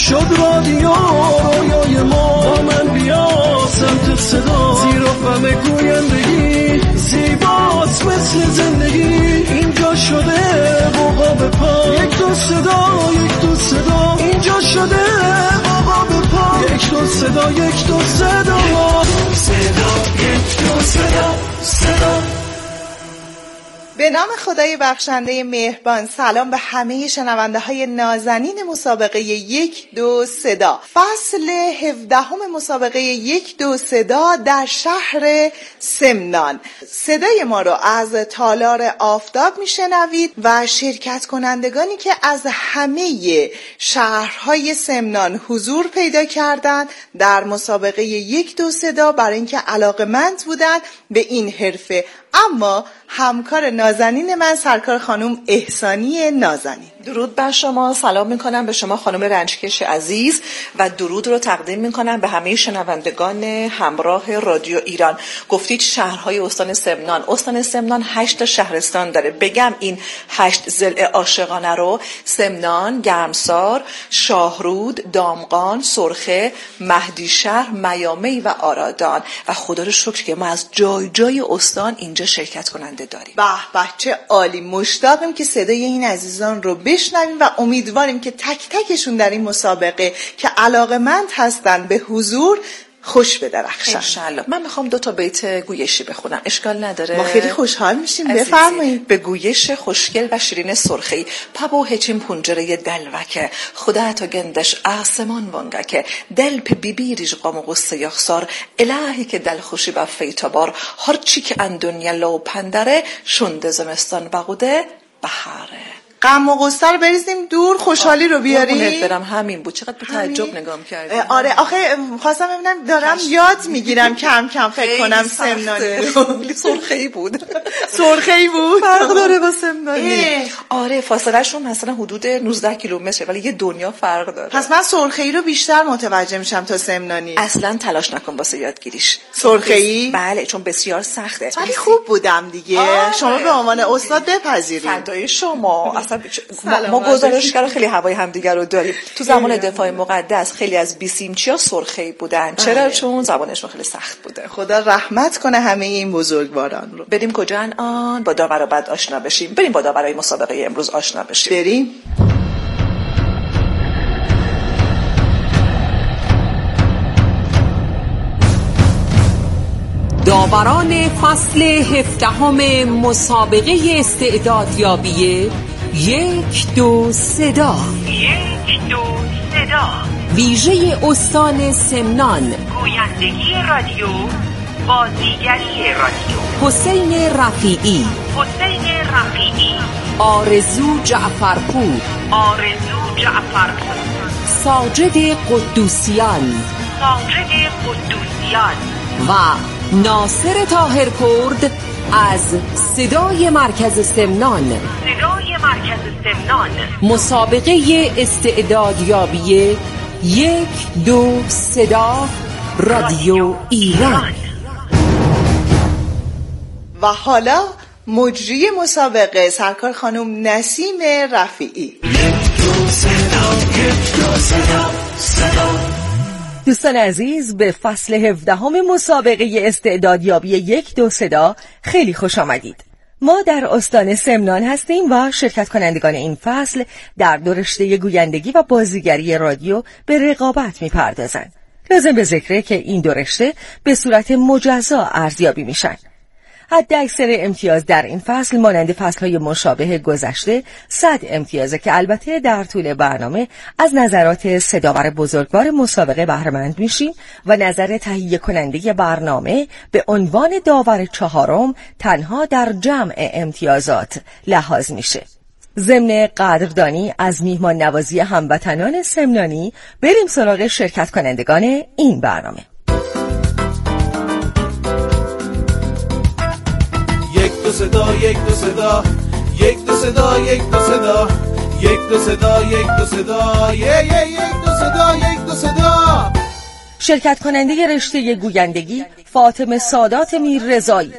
شد رادیو رویای ما، با من بیا سمت صدا، زیر و غم گویندگی زیباست مثل زندگی، اینجا شده بابا به پا، یک دو صدا یک دو صدا، اینجا شده بابا به پا، یک دو صدا یک دو صدا، صدا یک دو صدا صدا. به نام خدای بخشنده مهربان. سلام به همه شنونده های نازنین مسابقه یک دو صدا. فصل 17 مسابقه یک دو صدا در شهر سمنان. صدای ما رو از تالار آفتاب میشنوید و شرکت کنندگانی که از همه شهرهای سمنان حضور پیدا کردند در مسابقه یک دو صدا برای اینکه علاقه‌مند بودن به این حرفه. اما همکار نازنین من سرکار خانم احسانی نازنین. درود بر شما، سلام میکنم به شما خانم رنجکش عزیز و درود رو تقدیم میکنم به همه شنوندگان همراه رادیو ایران. گفتید شهرهای استان سمنان. استان سمنان 8 تا شهرستان داره. بگم این 8 ضلع عاشقانه رو: سمنان، گرمسار، شاهرود، دامغان، سرخه، مهدیشهر، میامی و آرادان. و خدا رو شکر که ما از جای جای استان اینجا شرکت کننده داریم. به به چه عالی. مشتاقم که صدای این عزیزان رو بشنویم و امیدواریم که تک تکشون در این مسابقه که علاقه‌مند هستن به حضور خوش بدرخشن انشالله. من میخوام 2 تا بیت گویشی بخونم، اشکال نداره؟ ما خیلی خوشحال میشیم، بفرمایید. به گویش خوشگل و شیرین سرخی پبو هچین پنجره دلوکه خدا تا گندش آسمان وانگکه دل په بیبیریج قام و قصه یخسار الهی که دل خوشی و فیتابار هر چی که ان دنیا لو پندره شونده زمستان بقوده بهاره. غم و غصه رو بریزیم دور، خوشحالی رو بیاریم. برم همین بود. چقدر به تعجب نگاه کردی. آره آخه خواستم ببینم دارم یاد میگیرم کم کم فکر کنم سمنانی. سرخه‌ای بود. سرخه‌ای بود. فرق داره با سمنانی. آره فاصله شون مثلا حدود 19 کیلومتره ولی یه دنیا فرق داره. پس من سرخه‌ای رو بیشتر متوجه میشم تا سمنانی. اصلا تلاش نکن واسه یادگیریش. سرخه‌ای؟ بله چون بسیار سخته. ولی خوب بودم دیگه. شما به عنوان استاد بپذیرید. فدای شما. ما گزارشگر خیلی هوای همدیگر رو داریم. تو زمان دفاع مقدس خیلی از بیسیمچیا سرخه‌ای بودن. چرا؟ چون زبانشون خیلی سخت بوده. خدا رحمت کنه همه این بزرگواران رو. بریم کجا الان؟ با داور بعد آشنا بشیم. بریم با داورای مسابقه امروز آشنا بشیم. بریم. داوران فصل 17 مسابقه استعدادیابی یک دو صدا. یک دو صدا. ویژه استان سمنان. گویندگی رادیو، بازیگری رادیو. حسین رفیعی. حسین رفیعی. آرزو جعفرپور. آرزو جعفرپور. ساجد قدوسیان. ساجد قدوسیان. و ناصر طاهرکرد از صدای مرکز سمنان. صدای مرکز سمنان. مسابقه استعدادیابی یک دو صدا رادیو ایران. و حالا مجری مسابقه سرکار خانم نسیم رفیعی. یک دو صدا یک دو صدا صدا. دوستان عزیز به فصل 17 مسابقه استعدادیابی یک دو صدا خیلی خوش آمدید. ما در استان سمنان هستیم و شرکت کنندگان این فصل در دو رشته گویندگی و بازیگری رادیو به رقابت می‌پردازند. لازم به ذکره که این دو رشته به صورت مجزا ارزیابی میشن. حد اکثر امتیاز در این فصل مانند فصلهای مشابه گذشته 100 امتیازه که البته در طول برنامه از نظرات سه داور بزرگوار مسابقه بهره‌مند میشیم و نظر تهیه کننده برنامه به عنوان داور چهارم تنها در جمع امتیازات لحاظ میشه. ضمن قدردانی از میهمان نوازی هموطنان سمنانی بریم سراغ شرکت کنندگان این برنامه. یک دو صدا یک دو صدا یک دو صدا یک دو صدا یک دو صدا یک دو صدا یک دو صدا یک دو صدا. شرکت کننده رشته گویندگی فاطمه سادات میررضایی.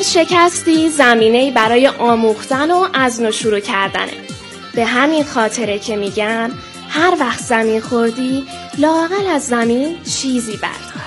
شکستی زمینه‌ای برای آموختن و از نو شروع کردنه. به همین خاطره که میگن هر وقت زمین خوردی لااقل از زمین چیزی بردار.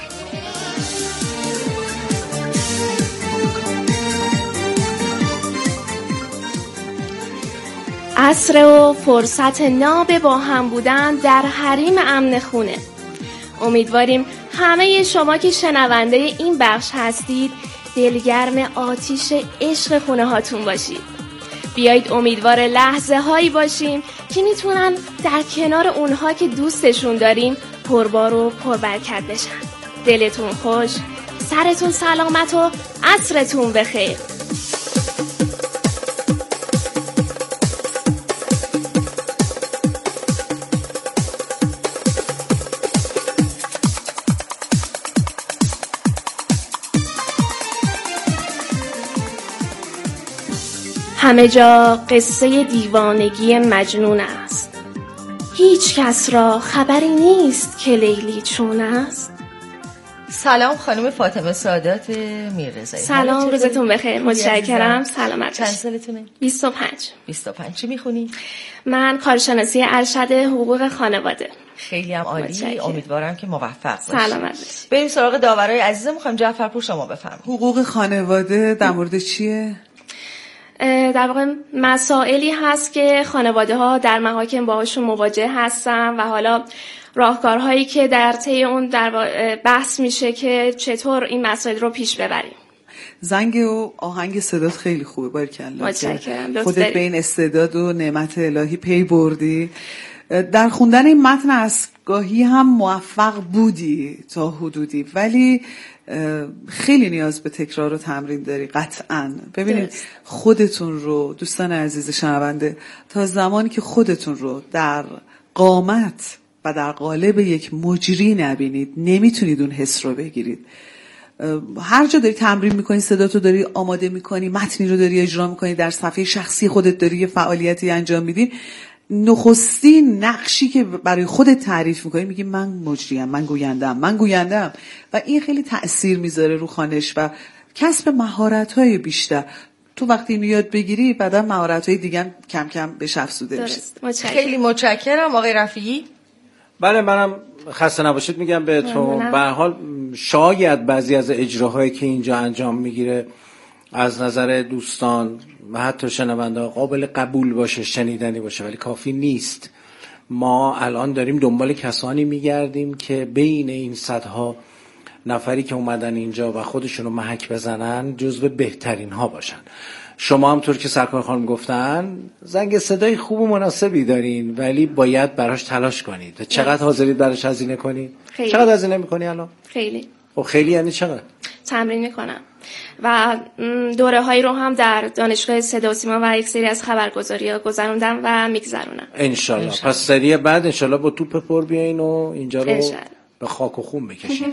عصر و فرصت ناب با هم بودن در حریم امن خونه. امیدواریم همه شما که شنونده این بخش هستید دلگرم آتیش عشق خونه هاتون باشید. بیایید امیدوار لحظه هایی باشیم که میتونن در کنار اونها که دوستشون داریم پربار و پربرکت بشن. دلتون خوش، سرتون سلامت و عصرتون بخیر. همه جا قصه دیوانگی مجنون است. هیچ کس را خبری نیست که لیلی چون است. سلام خانم فاطمه سادات میررضایی. سلام، روزتون بخیر. متشکرم. سلامت چند سالتونه؟ 25. چی میخونی؟ من کارشناسی ارشد حقوق خانواده. خیلی هم عالی. امیدوارم که موفق باشی. سلامت باشی. بریم سراغ داورای عزیزم. میخوایم جعفرپور شما بفرمایید. حقوق خانواده در مورد چیه؟ در واقع مسائلی هست که خانواده ها در محاکم باهاشون مواجه هستن و حالا راهکارهایی که در طی اون در بحث میشه که چطور این مسائل رو پیش ببریم. زنگ و آهنگ صدات خیلی خوبه. باریکلا. متشکرم. خودت به این استعداد و نعمت الهی پی بردی. در خوندن این متن اسبگاهی هم موفق بودی تا حدودی، ولی خیلی نیاز به تکرار و تمرین داری قطعاً. ببینید خودتون رو، دوستان عزیز شنونده، تا زمانی که خودتون رو در قامت و در قالب یک مجری نبینید نمیتونید اون حس رو بگیرید. هر جا داری تمرین میکنی، صداتو داری آماده میکنی، متنی رو داری اجرا میکنی، در صفحه شخصی خودت داری یه فعالیتی انجام میدی، نخستین نقشی که برای خودت تعریف میکنی میگی من مجریم، من گویندم و این خیلی تأثیر میذاره رو خوانش و کسب مهارت‌های بیشتر. تو وقتی اینو یاد بگیری بعدا مهارت‌های دیگه کم کم بهش افزوده میشه. خیلی متشکرم. آقای رفیعی. بله، منم خسته نباشید میگم بهتون. به هر حال شاید بعضی از اجراهایی که اینجا انجام میگیره از نظر دوستان و حتی شنونده قابل قبول باشه، شنیدنی باشه، ولی کافی نیست. ما الان داریم دنبال کسانی میگردیم که بین این صدها نفری که اومدن اینجا و خودشونو محک بزنن جزو بهترین ها باشن. شما هم طور که سرکار خانم گفتن زنگ صدای خوب و مناسبی دارین، ولی باید براش تلاش کنید. چقدر حاضرید براش هزینه کنید؟ خیلی. چقدر هزینه میکنی الان؟ خیلی. خب خیلی یعنی چقدر؟ تمرین میکنم و دوره هایی رو هم در دانشگاه صدا و سیما و یک سری از خبرگزاری‌ها گذروندم و میگذرونم انشالله. پس سری بعد انشالله با توپ پر بیاین و اینجا رو به خاک و خون بکشید.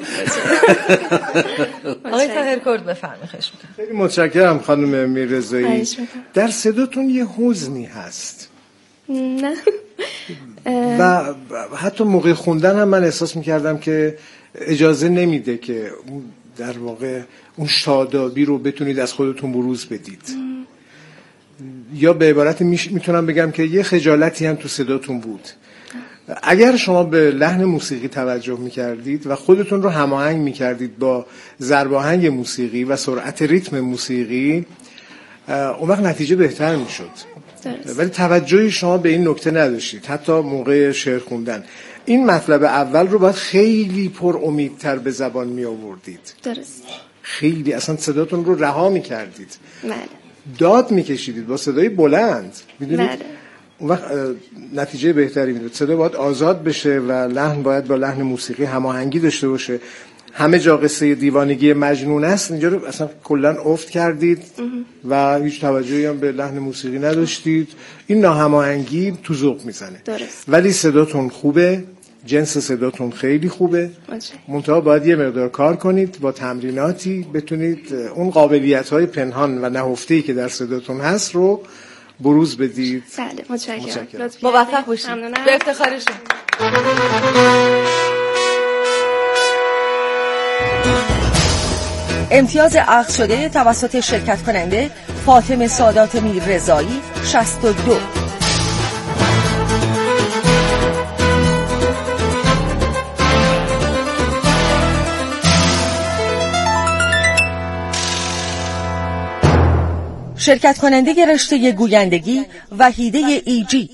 آقای طاهرکرد بفرمایید. خواهش می‌کنم. خیلی متشکرم خانم میررضایی. در صداتون یه حزنی هست. نه. و حتی موقع خوندن هم من احساس می‌کردم که اجازه نمیده که در واقع اون شادابی رو بتونید از خودتون بروز بدید. یا به عبارت میتونم بگم که یه خجالتی هم تو صداتون بود. اگر شما به لحن موسیقی توجه میکردید و خودتون رو هماهنگ میکردید با ضرباهنگ موسیقی و سرعت ریتم موسیقی، اون وقت نتیجه بهتر میشد. ولی توجهی شما به این نکته نداشتید حتی موقع شعر خوندن. این مطلب اول رو باید خیلی پر امیدتر به زبان می آوردید. درست. خیلی اصلا صداتون رو رها می کردید. بله. داد می کشیدید با صدای بلند. میدونید؟ بله. اون وقت نتیجه بهتری میداد. صدا باید آزاد بشه و لحن باید با لحن موسیقی هماهنگی داشته باشه. همه جا قصه دیوانگی مجنون است، اینجا رو اصلا کلا افت کردید و هیچ توجهی هم به لحن موسیقی نداشتید. این ناهماهنگی تو ذوق میزنه. درست. ولی صداتون خوبه، جنس صداتون خیلی خوبه. منتها باید یه مقدار کار کنید، با تمریناتی بتونید اون قابلیت‌های پنهان و نهفته‌ای که در صداتون هست رو بروز بدید. بله، متشکرم. موفق باشید. به افتخارشون. امتیاز اخذ شده توسط شرکت کننده فاطمه سادات میررضایی 62. شرکت کننده رشته گویندگی وحیده ایجی.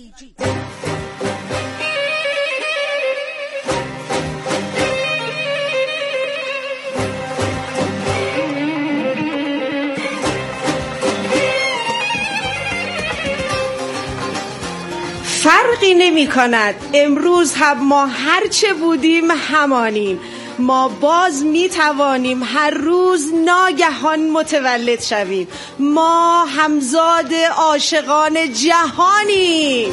فرقی نمی کند امروز هم ما هرچه بودیم همانیم. ما باز می توانیم هر روز ناگهان متولد شویم. ما همزاد عاشقان جهانیم.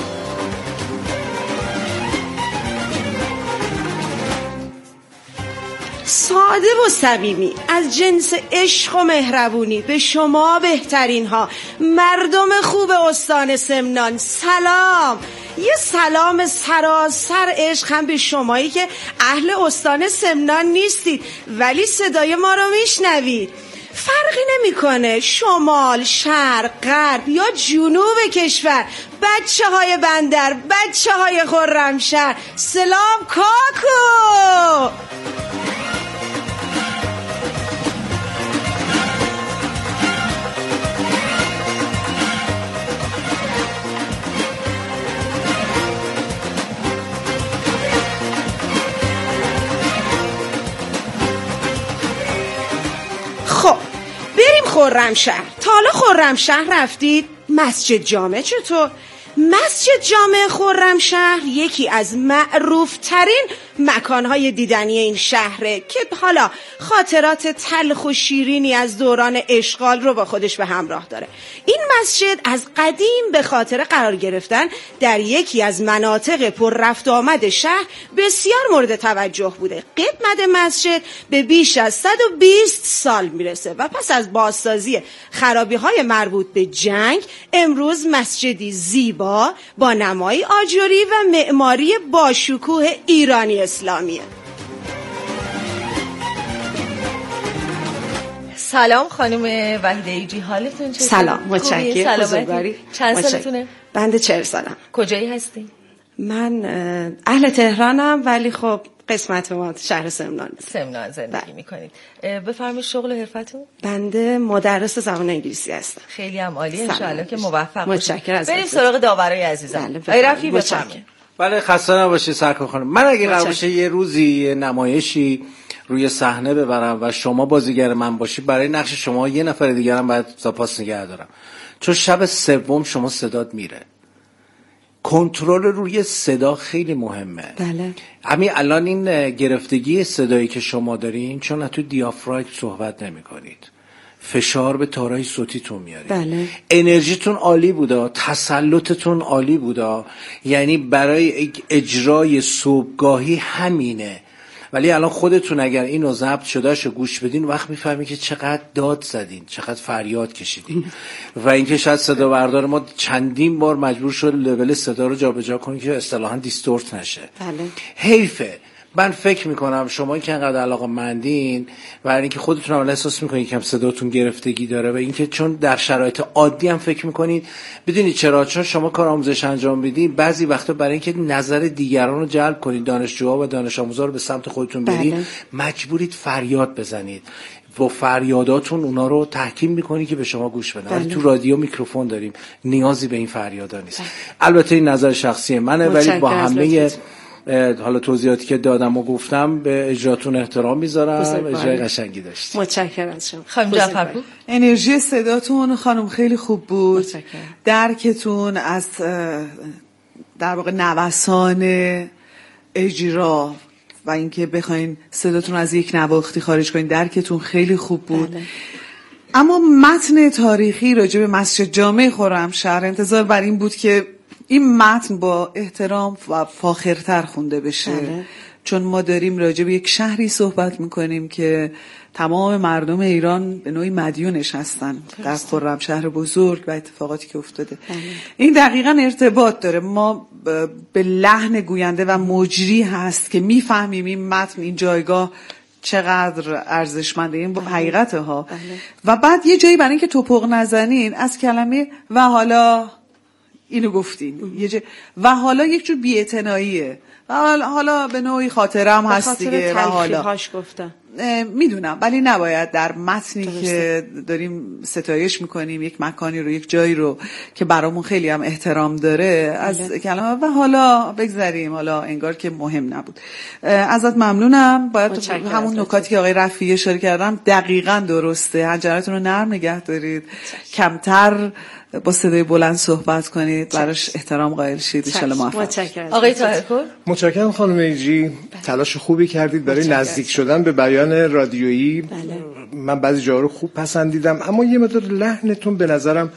ساده و صمیمی از جنس عشق و مهربونی به شما بهترین ها مردم خوب استان سمنان سلام. یه سلام سراسر عشق هم به شمایی که اهل استان سمنان نیستید ولی صدای ما رو میشنوید. فرقی نمیکنه شمال، شرق، غرب یا جنوب کشور، بچه های بندر، بچه های خرمشهر، سلام کاکو. خرمشهر. تا حالا خرمشهر رفتید؟ مسجد جامع چطور؟ مسجد جامع خرمشهر یکی از معروف ترین مکانهای دیدنی این شهره که حالا خاطرات تلخ و شیرینی از دوران اشغال رو با خودش به همراه داره. این مسجد از قدیم به خاطر قرار گرفتن در یکی از مناطق پر رفت آمد شهر بسیار مورد توجه بوده. قدمت مسجد به بیش از 120 سال میرسه و پس از بازسازی خرابی‌های مربوط به جنگ امروز مسجدی زیبا با نمای آجری و معماری باشکوه ایرانی اسلامیه. سلام خانم وحیده ایجی، حالتون چطوره؟ سلام، متشکرم. بزرگواری. چند سالتونه؟ بنده 40 سالم. کجایی هستی؟ من اهل تهرانم ولی خب قسمت ما شهر سمنان. سمنان زندگی میکنید. بفرمایید شغل و حرفتون؟ بنده مدرس زبان انگلیسی هستم. خیلی هم عالی، ان شاء الله که موفق باشید. متشکرم. بریم سراغ داورای عزیزم. بله رفیع بفرمایید. بله خسته نباشید سرکار خانم. من اگه قرار باشه یه روزی نمایشی روی صحنه ببرم و شما بازیگر من باشی، برای نقش شما یه نفر دیگه هم باید زاپاس نگه دارم، چون شب سوم شما صدات میره. کنترل روی صدا خیلی مهمه. بله. همین الان این گرفتگی صدایی که شما دارین، چون تو دیافراگم صحبت نمی کنید، فشار به تارای صوتیتون میارید. بله. انرژیتون عالی بودا، تسلطتون عالی بودا، یعنی برای اجرای صبحگاهی همینه. ولی الان خودتون اگر اینو ضبط شدهشو گوش بدین، وقت میفهمی که چقدر داد زدین، چقدر فریاد کشیدین و اینکه شاید صدا بردار ما چندین بار مجبور شد لول صدا رو جابجا کنیم که اصطلاحاً دیستورت نشه. بله. حیفه. من فکر میکنم شما که انقدر علاقه‌مندین و اینکه خودتون هم احساس میکنید که صداتون گرفتگی داره و اینکه چون در شرایط عادی هم فکر میکنید، بدونید چرا؟ چون شما کار آموزش انجام میدین، بعضی وقتا برای اینکه نظر دیگران رو جلب کنید، دانشجوها و دانش آموزا رو به سمت خودتون برید، مجبورید فریاد بزنید. با فریاداتون اونا رو تحکیم میکنی که به شما گوش بدن. ولی تو رادیو میکروفون داریم، نیازی به این فریادا نیست. البته این نظر شخصی منه، ولی با همه حالا توضیحاتی که دادم و گفتم به اجراتون احترام میذارم. اجرای قشنگی داشتید. متشکرم از شما خانم جعفرپور. انرژی صداتون خانم خیلی خوب بود. درکتون از در واقع نوسان اجرا و اینکه بخواین صداتون از یک نواختی خارج کنین، درکتون خیلی خوب بود. بله. اما متن تاریخی راجع به مسجد جامع خرمشهر انتظار بر این بود که این متن با احترام و فاخرتر خونده بشه. چون ما داریم راجع به یک شهری صحبت میکنیم که تمام مردم ایران به نوعی مدیونش هستن در خرمشهر بزرگ و اتفاقاتی که افتاده. این دقیقاً ارتباط داره. ما به لحن گوینده و مجری هست که میفهمیم این متن این جایگاه چقدر ارزشمنده، این حقیقته ها. و بعد یه جایی برای اینکه توپق نزنین از کلمه و حالا اینو گفتین، و حالا یک جور بی‌اعتناییه و حالا به نوعی خاطرم هست دیگه و حالا گفتم میدونم، ولی نباید در متنی که داریم ستایش میکنیم یک مکانی رو، یک جایی رو که برامون خیلی هم احترام داره از کلمه و حالا بگذاریم، حالا انگار که مهم نبود. ازت ممنونم. باید همون نکاتی که آقای رفیعی اشاره کردم دقیقاً درسته، حنجرتون رو نرم نگه دارید، کمتر با صدای بلند صحبت کنید، براش احترام قائل شید. ان شاء الله موفق. آقای طاهرپور متشکرم خانم ایجی، تلاش خوبی کردید برای نزدیک شدن به بیان رادیویی. من بعضی جاها رو خوب پسندیدم، اما یه مقدار لحنتون به نظرم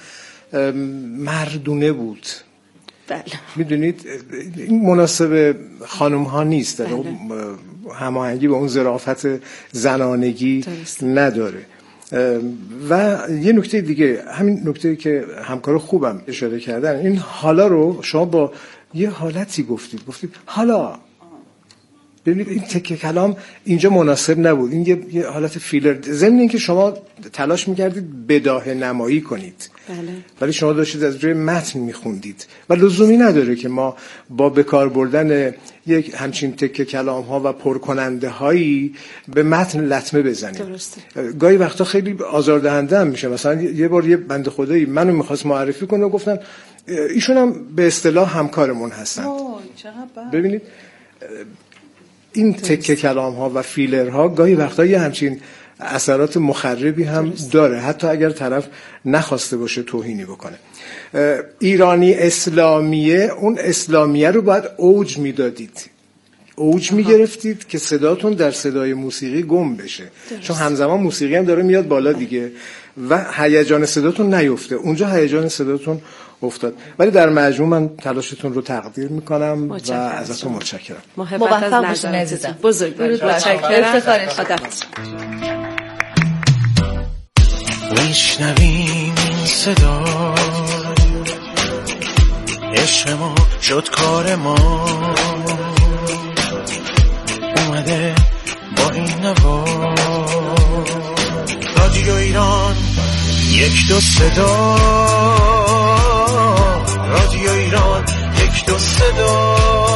مردونه بود. میدونید این مناسب خانم ها نیست، هماهنگی با اون ظرافت زنانگی نداره. و یه نکته دیگه، همین نکته که همکار خوبم اشاره کردن، این حالا رو شما با یه حالتی گفتید حالا. ببینید این تکه کلام اینجا مناسب نبود، این یه حالت فیلر، ضمن اینکه شما تلاش میکردید بداهه نمایی کنید، ولی شما داشتید از روی متن میخوندید و لزومی نداره که ما با بکار بردن یک همچین تکه کلام ها و پرکننده هایی به متن لطمه بزنیم. گاهی وقتا خیلی آزاردهنده هم میشه. مثلا یه بار یه بنده خدایی منو میخواست معرفی کنه و گفتن ایشون هم به اصطلاح همکارمون هستند. ببینید این تکه کلام ها و فیلر ها گاهی وقتا یه همچین اثرات مخربی هم داره، حتی اگر طرف نخواسته باشه توهینی بکنه. ایرانی اسلامیه، اون اسلامیه رو باید اوج میدادید، اوج میگرفتید که صداتون در صدای موسیقی گم بشه. چون همزمان موسیقی هم داره میاد بالا دیگه و هیجان صداتون نیفته، اونجا هیجان صداتون افتاد. ولی در مجموع من تلاشتون رو تقدیر میکنم و ازتون متشکرم. موفق باشین عزیزم. بزرگوار. افتخارش. میشنویم این صدا، عشق ما شد کار ما، اومده با این نوا. رادیو ایران 1 2 صدا، رادیو ایران 1 2 صدا.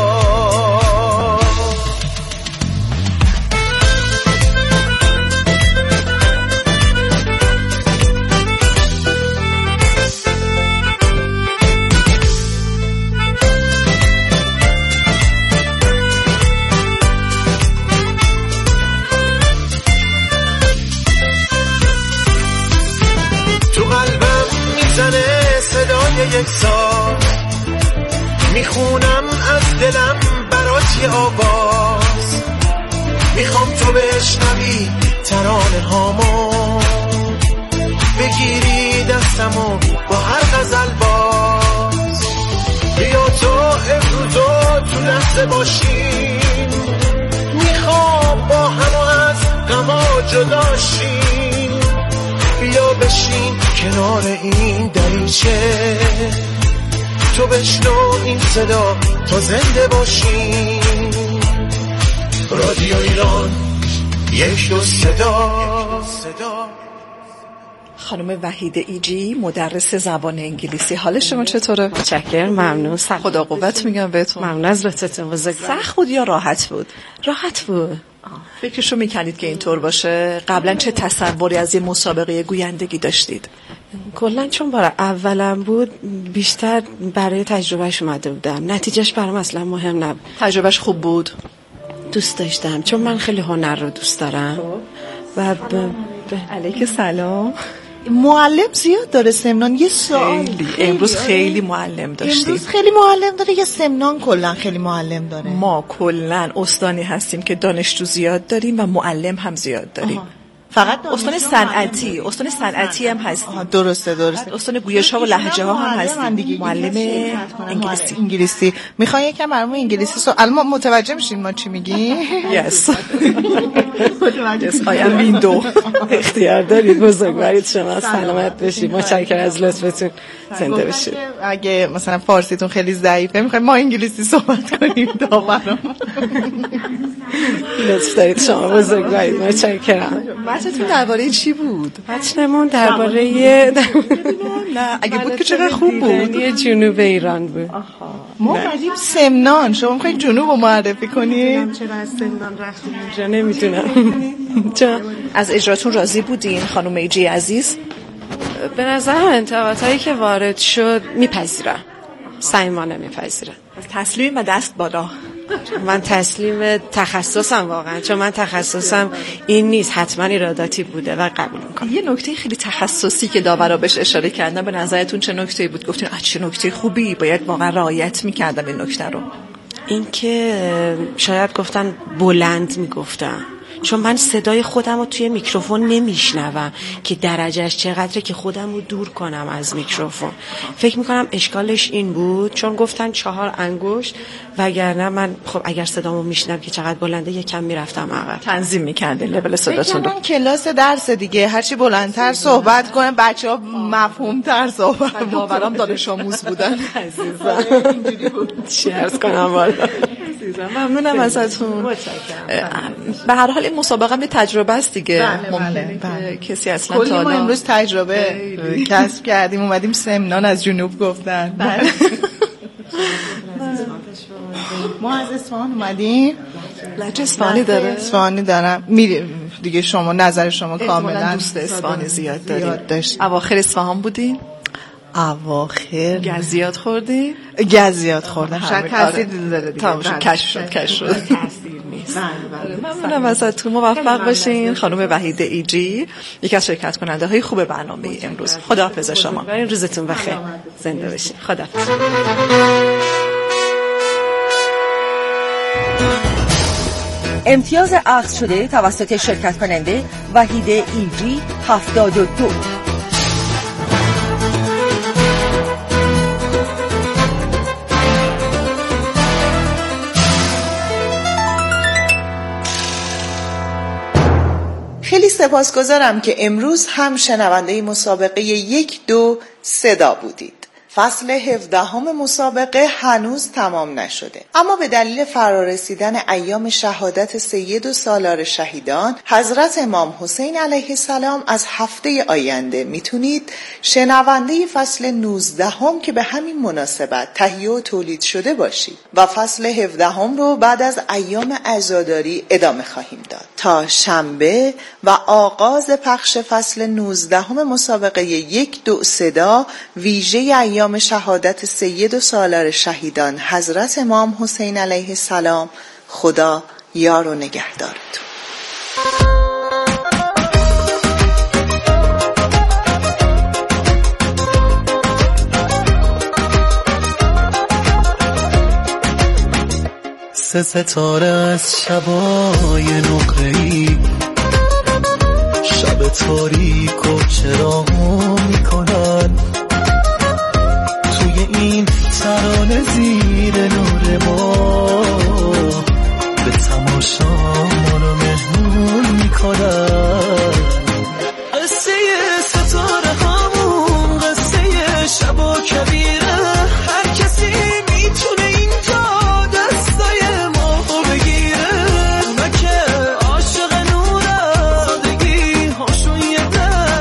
یک سال میخونم از دلم برات یه آواز، میخوام تو بشنوی ترانه هامو، بگیری دستمو با هر غزل باز. بیا تو امروزو تو لحظه باشیم، میخوام با هم از غما جدا شیم. بیا بشین کنار این دریچه، تو بشنو این صدا تا زنده باشی. رادیو ایران 1 2 صدا. خانم وحیده ایجی، مدرس زبان انگلیسی، حال شما چطوره؟ متشکرم، ممنون. خدا قوت میگم بهتون. ممنون از لطفتون بزرگوار. سخت بود یا راحت بود؟ راحت بود. فکرشو میکنید که اینطور باشه؟ قبلا چه تصوری از یه مسابقه گویندگی داشتید؟ کلا چون بار اولم بود بیشتر برای تجربهش اومده بودم، نتیجهش برام اصلا مهم نبود. تجربهش خوب بود؟ دوست داشتم چون من خیلی هنر رو دوست دارم. و علیک سلام. معلم زیاد داره سمنان. یه سوال، امروز خیلی معلم داشتیم. امروز خیلی معلم داره یا سمنان کلا خیلی معلم داره؟ ما کلا استانی هستیم که دانشجو زیاد داریم و معلم هم زیاد داریم. فقط استان صنعتی، استان صنعتی هم هستی. درسته. استان گویش‌ها و لهجه‌ها هم هستی. معلم انگلیسی. میخوای یکم برامون انگلیسی الان ما متوجه میشین ما چی میگیم؟ Yes. I am window. اختیار دارید. بزرگوارید شما. سلامت باشید. متشکرم از لطفتون. زنده باشید. اگه مثلا فارسیتون خیلی ضعیفه میخوایم ما انگلیسی صحبت کنیم تا برام. لطف دارید شما. بزرگوارید. متشکرم. متنتون درباره چی بود؟ متنمون درباره نه اگه بود که چقدر خوب بود. جنوب ایران بود. ما اومدیم سمنان، شما میخواید جنوب رو معرفی کنید؟ چرا از سمنان رفتیم اینجا نمیدونم. از اجراتون راضی بودین خانم ایجی عزیز؟ به نظر انتقادهایی که وارد شد میپذیرم، صمیمانه میپذیرم. تسلیم و دست بالا. من تسلیم تخصصم واقعا، چون من تخصصم این نیست، حتما ایراداتی بوده و قبول میکنم. یه نکته خیلی تخصصی که داورا بهش اشاره کردن، به نظرتون چه نکته‌ای بود؟ گفتین چه نکته خوبی، باید واقعا رعایت میکردم این نکته رو. این که شاید گفتن بلند میگفتم، چون من صدای خودم رو توی میکروفون نمیشنوم که درجهش چقدره که خودم رو دور کنم از میکروفون. فکر میکنم اشکالش این بود، چون گفتن 4 انگشت، وگرنه من خب اگر صدامو میشنم که چقدر بلنده یکم میرفتم عقب. تنظیم میکردین لول صداتون رو. کلاس درس دیگه، هرچی بلندتر صحبت کنه بچه‌ها مفهوم‌تر صحبت کنن. داورام دانش آموز بودن. عزیزم اینجوری بود. چی عرض کنم والا. ممنونم ازتون. به هر حال این مسابقه به تجربه است دیگه. بله. کسی اصلا تا ما امروز تجربه کسب کردیم، اومدیم سمنان از جنوب گفتن. بله. ما از اصفهان اومدیم. لهجه اصفهانی داره؟ اصفهانی دارم. میریم دیگه، شما نظر شما کاملا دوست اصفهانی زیاد داریم. اواخر اصفهان بودین؟ اواخر گزیات خوردی؟ گزیات خوردم. شاید تاثیر داره دیگه. تمام شد، کشف شد. تاثیر نیست. ممنونم ازتون. موفق باشین خانم وحیده ایجی، یکی از شرکت کننده های خوب برنامه امروز. خداحافظ شما. این روزتون بخیر. زنده باشین. خداحافظ. امتیاز اخذ شده توسط شرکت کننده وحیده ایجی 72. خیلی سپاسگزارم که امروز هم شنونده مسابقه 1 2 صدا بودید. فصل 17 مسابقه هنوز تمام نشده، اما به دلیل فرارسیدن ایام شهادت سید و سالار شهیدان حضرت امام حسین علیه السلام از هفته آینده میتونید شنونده فصل 19 که به همین مناسبت تهیه و تولید شده باشید و فصل 17 رو بعد از ایام عزاداری ادامه خواهیم داد تا شنبه و آغاز پخش فصل 19 مسابقه 1 2 صدا ویژه ایام شهادت سید و سالار شهیدان حضرت امام حسین علیه السلام. خدا یار و نگهدارتون. سه ستاره از شبای نقره‌ای شب تاریک و چراغ میکنن، توی این ترانه زیر نور ما به تماشا منو مهمون میکنن. قصه ستاره همون قصه شب و کبیره، هر کسی میتونه اینجا دستای ما بگیره. اونا که عاشق نور سادگی هاشون یه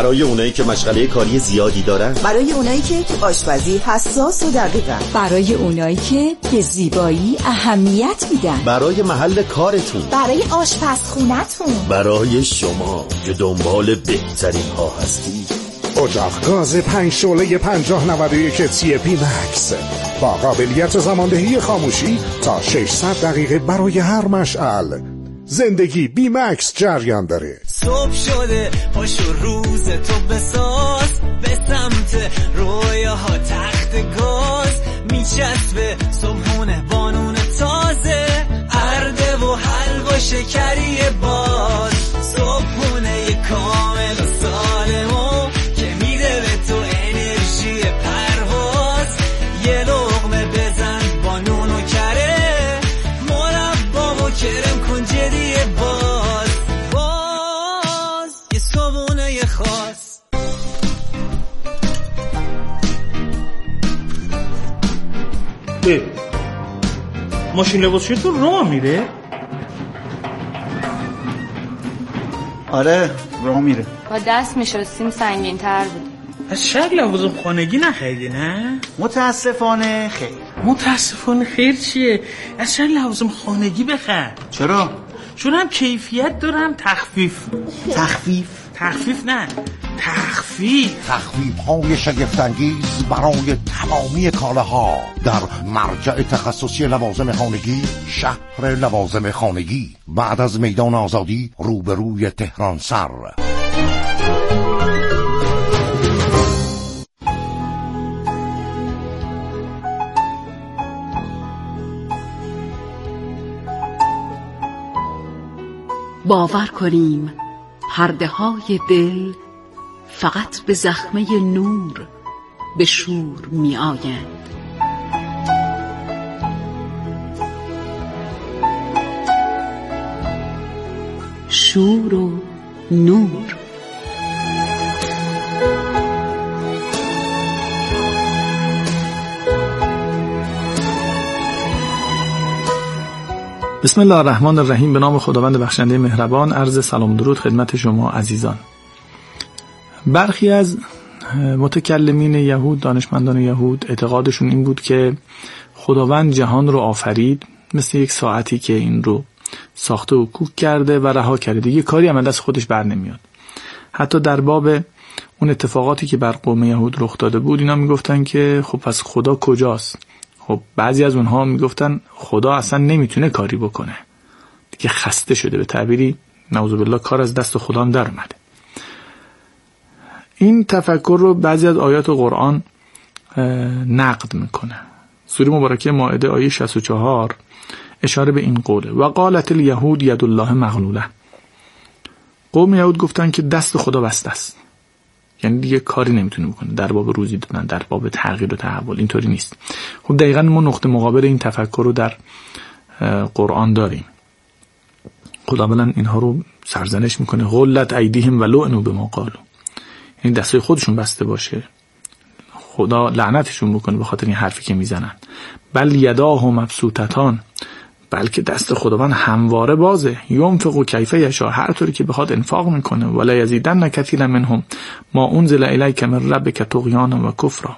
برای اونایی که مشغله کاری زیادی دارن، برای اونایی که تو آشپزی حساس و دقیقن، برای اونایی که به زیبایی اهمیت میدن، برای محل کارتون، برای آشپزخونتون، برای شما که دنبال بهترین ها هستی. اجاق گاز 5 شعله 5091 تی بی مکس با قابلیت زماندهی خاموشی تا 600 دقیقه برای هر مشعل. زندگی بی مکس جریان داره. صبح شده پاشو روز تو بساز، به سمت رویاها تخت گاز میچسبه صبحونه بانون تازه، ارده و حلوا شکری باز، صبحونه کامل و سالمو که میده به تو انرژی پرواز، یه لقمه بزن با نون و کره، مربا و کرم کن جدی باز یه صبحونه خاص. ماشین لباسشویتون راه میره؟ آره راه میره. با دست میشستیم سنگین تر بود. از شاید لوازم خانگی نخریدی نه؟ متاسفانه خیر. متاسفانه خیر چیه؟ از شاید لوازم خانگی بخر. چرا؟ چون هم کیفیت دارم تخفیف نه تخفیف های شگفت‌انگیز برای تمامی کالاها در مرجع تخصصی لوازم خانگی، شهر لوازم خانگی، بعد از میدان آزادی روبروی تهران سر. باور کنیم پرده های دل فقط به زخمه نور به شور می آیند. شور و نور. بسم الله الرحمن الرحیم. به نام خداوند بخشنده مهربان. عرض سلام درود خدمت شما عزیزان. برخی از متکلمین یهود، دانشمندان یهود، اعتقادشون این بود که خداوند جهان رو آفرید مثل یک ساعتی که این رو ساخته و کوک کرده و رها کرده، دیگه کاری هم دست خودش بر نمیاد. حتی در باب اون اتفاقاتی که بر قوم یهود رخ داده بود اینا میگفتن که خب پس خدا کجاست؟ خب بعضی از اونها میگفتن خدا اصلا نمیتونه کاری بکنه، دیگه خسته شده، به تعبیری نعوذ بالله کار از دست خدا هم در اومده. این تفکر رو بعضی از آیات قرآن نقد میکنه. سوره مبارکه مائده آیه 64 اشاره به این قوله: و قالت الیهود ید الله مغلوله. قوم یهود گفتن که دست خدا بسته است، یعنی دیگه کاری نمیتونه بکنه در باب روزی دادن، در باب تغییر و تحول. اینطوری نیست. خب دقیقاً ما نقطه مقابل این تفکر رو در قرآن داریم. خداوند اینها رو سرزنش میکنه: غلت ایدیهم و لعنوا بما قالوا، یعنی دستای خودشون بسته باشه، خدا لعنتشون بکنه به خاطر این حرفی که میزنن. بل یداه مبسوطتان، بلکه دست خداوند همواره بازه. ینفق کیف یشاء، هر طوری که بخواد انفاق میکنه. ولا یزیدن کثیرا منهم ما انزل الیک من ربک طغیانا و کفرا.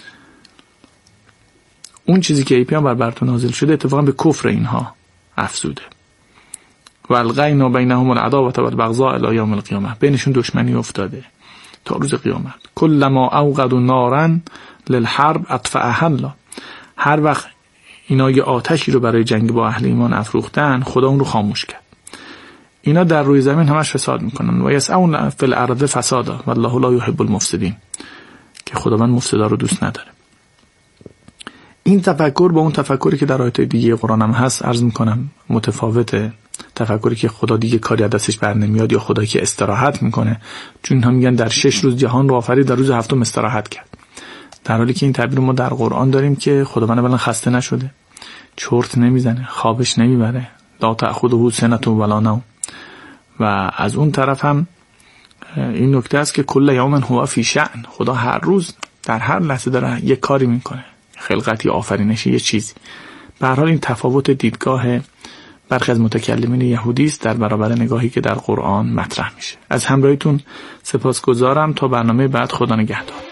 اون چیزی که ای پیامبر بر تو نازل شده اتفاقا به کفر اینها افزوده. و القینا بینهم العداوه والبغضاء الی یوم القیامه، بینشون دشمنی افتاده تا روز قیامت. کلما اوقدوا نارا للحرب اطفأها الله، هر وقت اینا یه آتشی رو برای جنگ با اهل ایمان افروختن خدا اون رو خاموش کرد. اینا در روی زمین همش فساد میکنن. و یسعون فی الارض فسادا والله لا یحب المفسدین، که خداوند مفسدا رو دوست نداره. این تفکر با اون تفکری که در آیات دیگه قرآن هم هست عرض میکنم متفاوته. تفکری که خدا دیگه کاری از دستش بر نمیاد، یا خدایی که استراحت میکنه، چون اینها میگن در 6 روز جهان رو آفرید، در روز هفتم استراحت کرد. در حالی که این تعبیر ما در قرآن داریم که خداوند اولا خسته نشده، چرت نمیزنه، خوابش نمیبره، لا تأخذه سنة ولا نوم. و از اون طرف هم این نکته است که کل یوم هو فی شأن، خدا هر روز در هر لحظه داره یک کاری میکنه، خلقتی، آفرینشی، یه چیزی. به هر حال این تفاوت دیدگاه برخی از متکلمین یهودی است در برابر نگاهی که در قرآن مطرح میشه. از همراهیتون سپاسگزارم. تا برنامه بعد، خدا نگهدار.